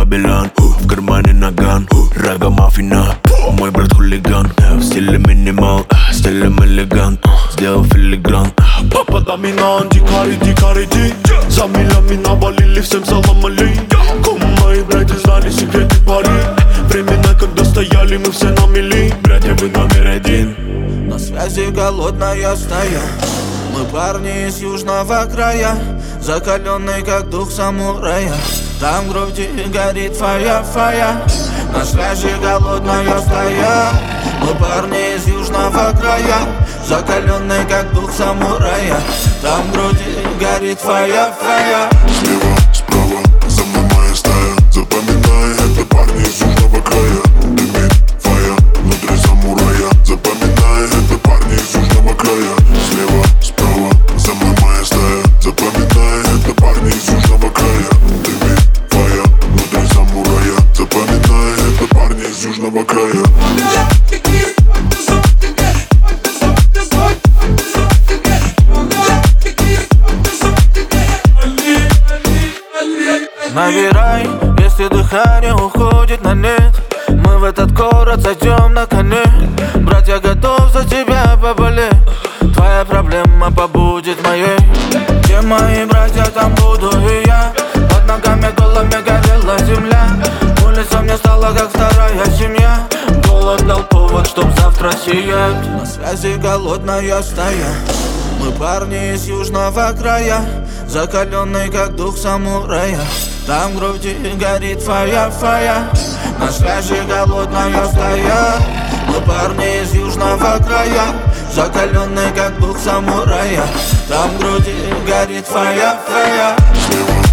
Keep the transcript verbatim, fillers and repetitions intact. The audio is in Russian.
Бабилон, в кармане наган, рага мафина. Мой брат хулиган, в стиле минимал, стилем элегант. Сделал филигран. Папа доминант, дикари, дикари, ди. За милями навалили, всем салам алейкум. Мои братья знали секреты пари. Времена, когда стояли мы все на мели. Братья, вы номер один. На связи голодная стая. Мы парни из южного края, закаленный как дух самурая. Там в груди горит фая, фая. На связи голодная стая. Мы парни из южного края, закаленный как дух самурая. Там в груди горит фая, фая. Слева, справа, за мной моя стая. Запоминай, это парни из южного края. Дымит фая, внутри самурая. Запоминай, это парни из южного края. Слева, справа, за мной моя стая. Запоминай, это парни из южного края. Дымит фая, внутри самурая. Запоминай, это парни из южного края. Набирай, если дыхание уходит на нет. Мы в этот город зайдем на коне. Брат, я готов за тебя поболеть. Твоя проблема побудет моей. Где мои братья, там буду и я. Под ногами голыми горела земля. Улица мне стала как вторая семья. Голод дал повод, чтоб завтра сиять. На связи голодная стая. Мы парни из южного края, закаленный как дух самурая. Там в груди горит фая, фая. На связи голодная стая. Мы парни из южного края, закаленный как дух самурая. Там в груди горит фая, фая. Слева,